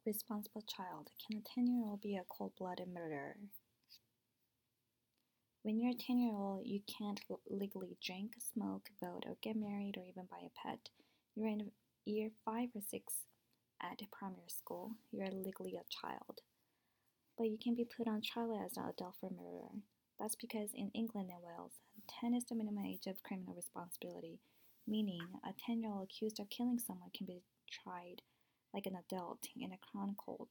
Responsible child. Can a 10-year-old be a cold-blooded murderer? When you're a 10-year-old, you can't legally drink, smoke, vote, or get married or even buy a pet. You're in year 5 or 6 at primary school. You're legally a child. But you can be put on trial as an adult for murder. That's because in England and Wales, 10 is the minimum age of criminal responsibility, meaning a 10-year-old accused of killing someone can be tried like an adult in a crown court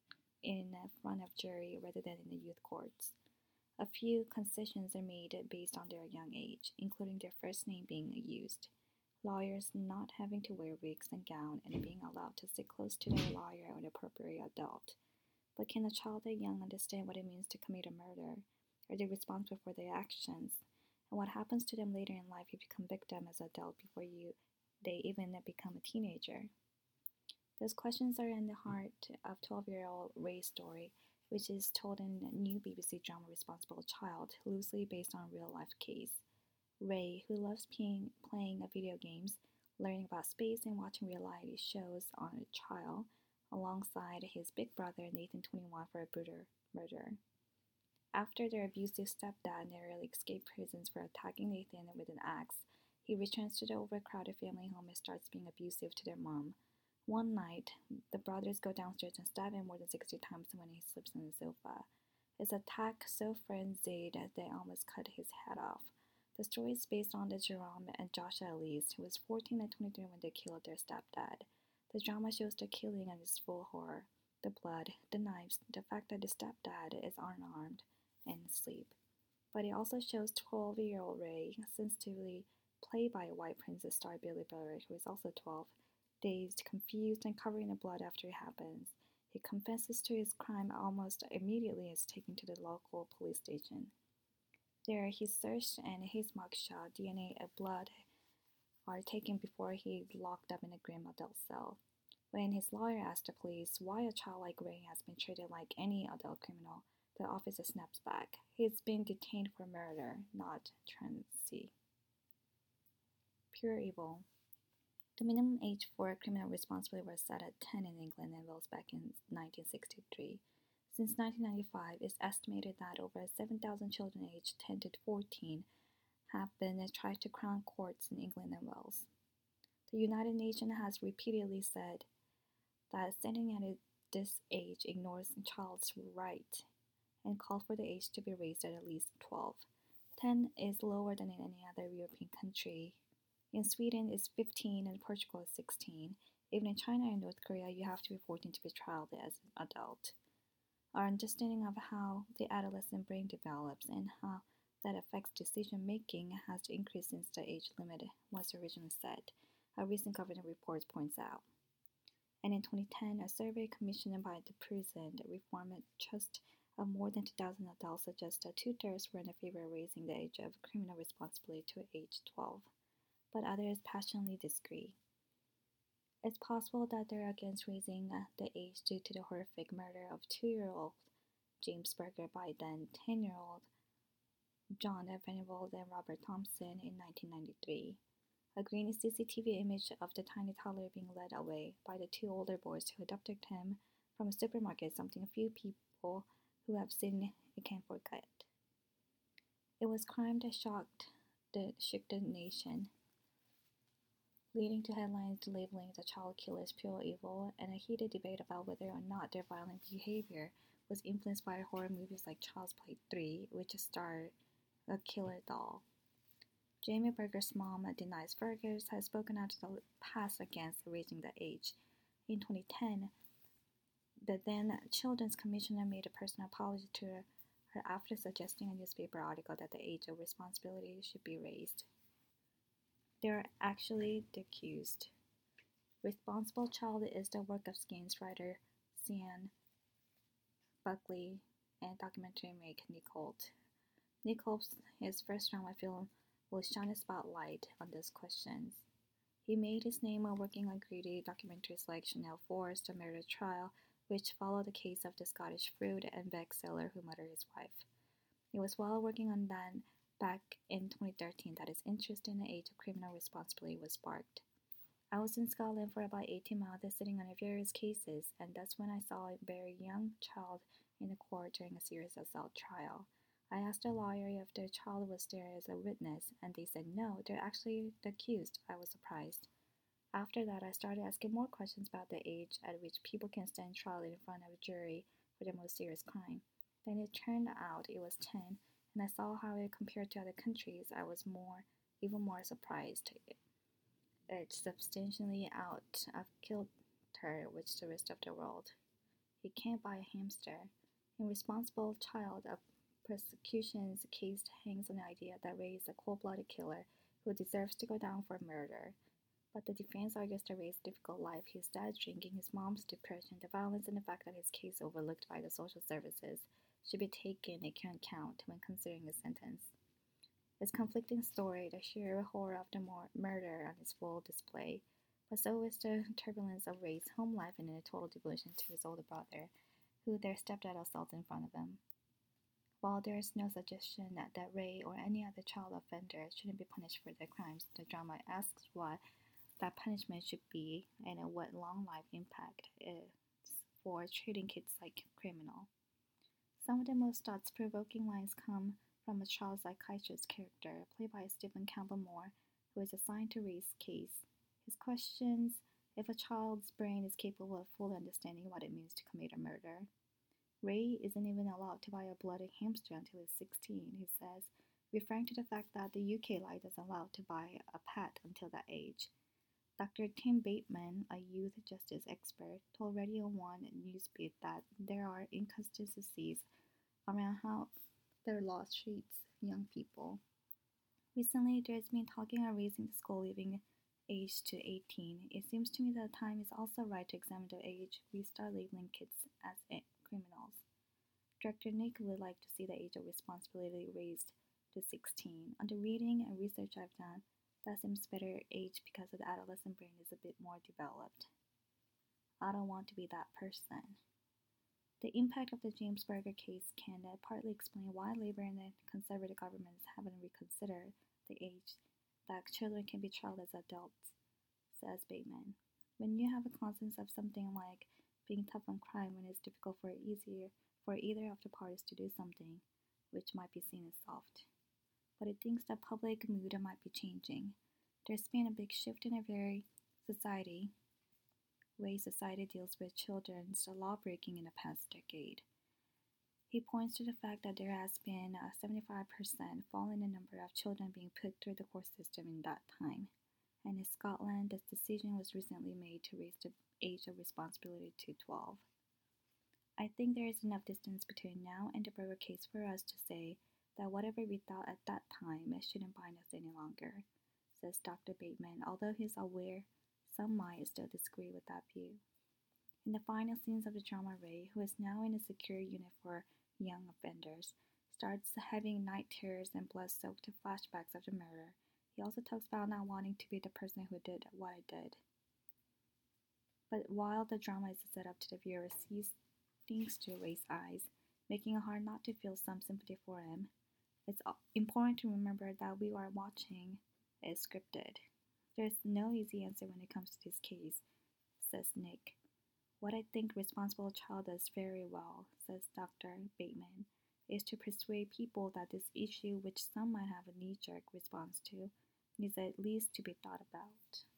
in front of jury rather than in the youth courts. A few concessions are made based on their young age, including their first name being used, lawyers not having to wear wigs and gown and being allowed to sit close to their lawyer or the appropriate adult. But can a child that young understand what it means to commit a murder? Are they responsible for their actions? And what happens to them later in life if you convict them as an adult before they even become a teenager? Those questions are in the heart of 12-year-old Ray's story, which is told in a new BBC drama Responsible Child, loosely based on a real-life case. Ray, who loves playing video games, learning about space, and watching reality shows on a trial, alongside his big brother Nathan 21 for a brutal murder. After their abusive stepdad narrowly escaped prisons for attacking Nathan with an axe, he returns to the overcrowded family home and starts being abusive to their mom. One night, the brothers go downstairs and stab him more than 60 times when he sleeps on the sofa. His attack so frenzied that they almost cut his head off. The story is based on the Jerome and Josh Elise, who was 14 and 23 when they killed their stepdad. The drama shows the killing and its full horror, the blood, the knives, the fact that the stepdad is unarmed and asleep. But it also shows 12-year-old Ray, sensitively played by white princess star Billy Burr, who is also 12, dazed, confused, and covered in blood after it happens. He confesses to his crime almost immediately and is taken to the local police station. There, he's searched and his mugshot, DNA, and blood are taken before he's locked up in a grim adult cell. When his lawyer asks the police why a child like Ray has been treated like any adult criminal, the officer snaps back. He's been detained for murder, not truancy. Pure evil. The minimum age for criminal responsibility was set at 10 in England and Wales back in 1963. Since 1995, it's estimated that over 7,000 children aged 10 to 14 have been tried to crown courts in England and Wales. The United Nations has repeatedly said that setting at this age ignores a child's right and called for the age to be raised at least 12. 10 is lower than in any other European country. In Sweden, it's 15 and Portugal is 16. Even in China and North Korea, you have to be 14 to be trialed as an adult. Our understanding of how the adolescent brain develops and how that affects decision making has increased since the age limit was originally set, a recent government report points out. And in 2010, a survey commissioned by the Prison Reform Trust of more than 2,000 adults suggested 2/3 were in favor of raising the age of criminal responsibility to age 12, but others passionately disagree. It's possible that they're against raising the age due to the horrific murder of 2-year-old James Berger by then 10-year-old John Venerable and Robert Thompson in 1993. A grainy CCTV image of the tiny toddler being led away by the 2 older boys who adopted him from a supermarket is something a few people who have seen it can't forget. It was crime that shook the nation, leading to headlines labeling the child killers pure evil and a heated debate about whether or not their violent behavior was influenced by horror movies like Child's Play 3, which starred a killer doll. Jamie Berger's mom denies Berger has spoken out in the past against raising the age. In 2010, the then Children's Commissioner made a personal apology to her after suggesting a newspaper article that the age of responsibility should be raised. They are actually the accused. Responsible Child is the work of Skins writer Sian Buckley and documentary maker Nick Holt. Nick Holt's his first drama film will shine a spotlight on these questions. He made his name while working on gritty documentaries like Chanel 4's The Murder Trial, which followed the case of the Scottish fruit and veg seller who murdered his wife. It was while working on that back in 2013 that his interest in the age of criminal responsibility was sparked. I was in Scotland for about 18 months sitting on various cases, and that's when I saw a very young child in the court during a serious assault trial. I asked the lawyer if the child was there as a witness, and they said no, they're actually the accused. I was surprised. After that, I started asking more questions about the age at which people can stand trial in front of a jury for the most serious crime. Then it turned out it was 10, and I saw how it compared to other countries. I was even more surprised. It substantially out of kilter with the rest of the world. He can't buy a hamster. A responsible child of prosecution's case hangs on the idea that Ray is a cold-blooded killer who deserves to go down for murder. But the defense argues that Ray's difficult life, his dad's drinking, his mom's depression, the violence, and the fact that his case overlooked by the social services should be taken into account when considering his sentence. His conflicting story, the sheer horror of the murder, on his full display, but so is the turbulence of Ray's home life and the total devotion to his older brother, who their stepdad assaulted in front of him. While there is no suggestion that Ray or any other child offender shouldn't be punished for their crimes, the drama asks what that punishment should be and what long life impact is for treating kids like criminal. Some of the most thought-provoking lines come from a child psychiatrist character, played by Stephen Campbell Moore, who is assigned to Ray's case. His questions if a child's brain is capable of fully understanding what it means to commit a murder. Ray isn't even allowed to buy a bloody hamster until he's 16, he says, referring to the fact that the UK law doesn't allow to buy a pet until that age. Dr. Tim Bateman, a youth justice expert, told Radio 1 Newsbeat that there are inconsistencies around how their law treats young people. Recently, there's been talking of raising the school leaving age to 18. It seems to me that the time is also right to examine the age we start labeling kids as criminals. Director Nick would like to see the age of responsibility raised to 16. On the reading and research I've done, that seems better age because the adolescent brain is a bit more developed. I don't want to be that person. The impact of the James Berger case can partly explain why Labour and the Conservative governments haven't reconsidered the age that children can be tried as adults, says Bateman. When you have a consensus of something like being tough on crime when it's difficult for either of the parties to do something, which might be seen as soft. But it thinks that public mood might be changing. There's been a big shift in way society deals with children's law-breaking in the past decade. He points to the fact that there has been a 75% fall in the number of children being put through the court system in that time. And in Scotland, this decision was recently made to raise the age of responsibility to 12. I think there is enough distance between now and the Berger case for us to say that whatever we thought at that time shouldn't bind us any longer, says Dr. Bateman, although he's aware some might still disagree with that view. In the final scenes of the drama, Ray, who is now in a secure unit for young offenders, starts having night terrors and blood-soaked flashbacks of the murder. He also talks about not wanting to be the person who did what I did. But while the drama is a setup to the viewer sees things through Ray's eyes, making it hard not to feel some sympathy for him, it's important to remember that we are watching is scripted. There's no easy answer when it comes to this case, says Nick. What I think Responsible Child does very well, says Dr. Bateman, is to persuade people that this issue, which some might have a knee-jerk response to, needs at least to be thought about.